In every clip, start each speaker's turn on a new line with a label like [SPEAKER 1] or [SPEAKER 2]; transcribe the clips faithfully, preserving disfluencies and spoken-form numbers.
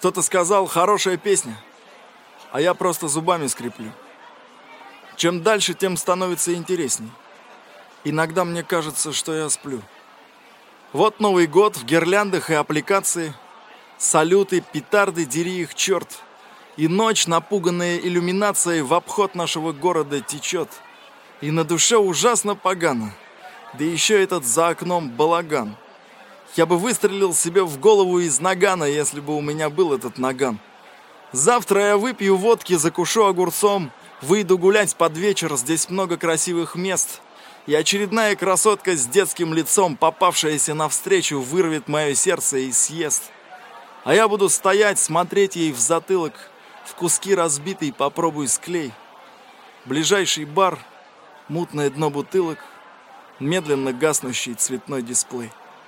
[SPEAKER 1] Кто-то сказал: хорошая песня, а я просто зубами скреплю. Чем дальше, тем становится интересней. Иногда мне кажется, что я сплю. Вот Новый год в гирляндах и аппликации, салюты, петарды, дери их черт. И ночь, напуганная иллюминацией, в обход нашего города течет. И на душе ужасно погано, да еще этот за окном балаган. Я бы выстрелил себе в голову из нагана, если бы у меня был этот наган. Завтра я выпью водки, закушу огурцом, выйду гулять под вечер, здесь много красивых мест. И очередная красотка с детским лицом, попавшаяся навстречу, вырвет мое сердце и съест. А я буду стоять, смотреть ей в затылок, в куски разбитый попробуй склей. Ближайший бар, мутное дно бутылок, медленно гаснущий цветной дисплей.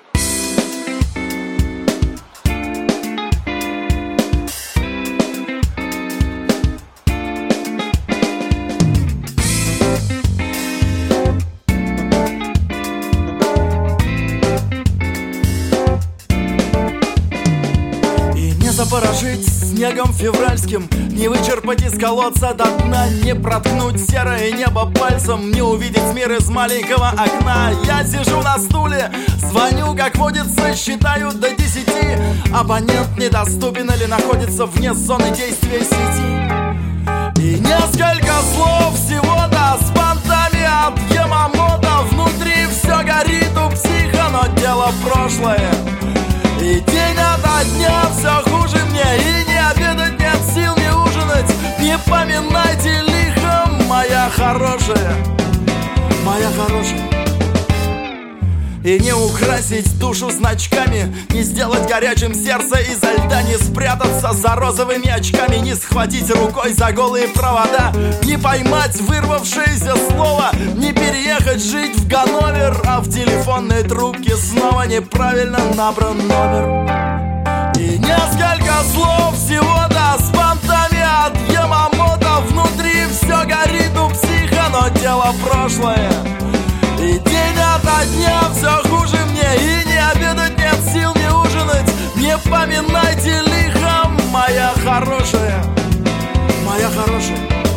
[SPEAKER 1] Запорожить снегом февральским, не вычерпать из колодца до дна, не проткнуть серое небо пальцем, не увидеть мир из маленького окна. Я сижу на стуле, звоню, как водится, считаю до десяти. Абонент недоступен или находится вне зоны действия сети. И несколько слов всего-то с понтами от Ямамото. Внутри все горит у психа, но дело прошлое. И день ото дня все хуже мне, и не обедать нет сил, не ужинать. Не поминайте лихом, моя хорошая, моя хорошая. И не украсить душу значками, не сделать горячим сердце изо льда, не спрятаться за розовыми очками, не схватить рукой за голые провода, не поймать вырвавшееся слово, не переехать жить в Ганновер, а в телефонной трубке снова неправильно набран номер. И несколько слов всего-то с понтами от Ямамото. Внутри все горит у психа, но дело прошлое. И день ото дня все хуже мне, и не обедать нет сил, не ужинать. Не поминайте лихом, моя хорошая, моя хорошая.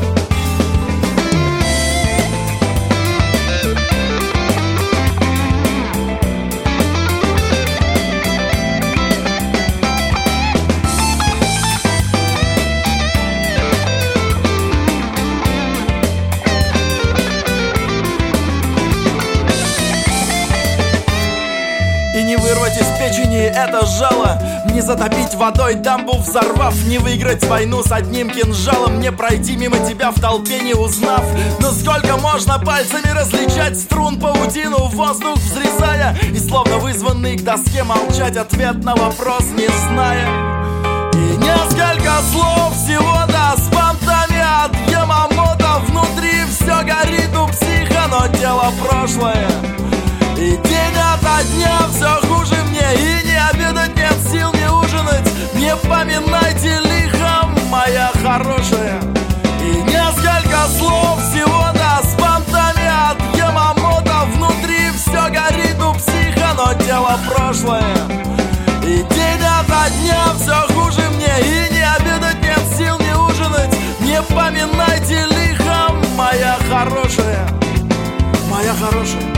[SPEAKER 1] Вырвать из печени это жало, не затопить водой дамбу взорвав, не выиграть войну с одним кинжалом, не пройти мимо тебя в толпе не узнав. Но сколько можно пальцами различать струн паутину, воздух взрезая, и словно вызванный к доске молчать, ответ на вопрос не зная. И несколько слов всего-то с понтами от Ямамото. Внутри все горит у психа, но дело прошлое. И день ото дня все хуже мне, и не обедать нет сил, не ужинать. Не поминайте лихом, моя хорошая. И несколько слов всего-то с понтами от Ямамото. Внутри все горит у психа, но дело прошлое. И день ото дня все хуже мне, и не обедать нет сил, не ужинать. Не поминайте лихом, моя хорошая, моя хорошая.